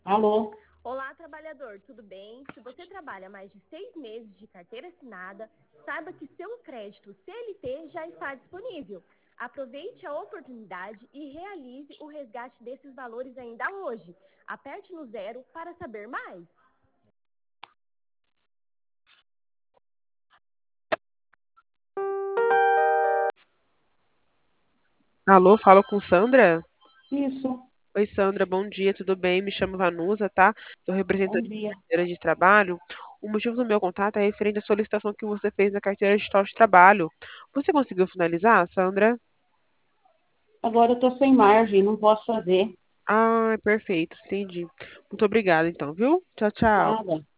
Alô? Olá, trabalhador, tudo bem? Se você trabalha mais de 6 meses de carteira assinada, saiba que seu crédito CLT já está disponível. Aproveite a oportunidade e realize o resgate desses valores ainda hoje. Aperte no zero para saber mais. Alô, falo com Sandra? Isso, Oi, Sandra, bom dia, tudo bem? Me chamo Vanusa, tá? Estou bom representando a dia. carteira de trabalho. O motivo do meu contato é referente à solicitação que você fez na carteira digital de trabalho. Você conseguiu finalizar, Sandra? Agora eu estou sem margem, não posso fazer Ah, perfeito, entendi. Muito obrigada, então, viu? Tchau, tchau. nada.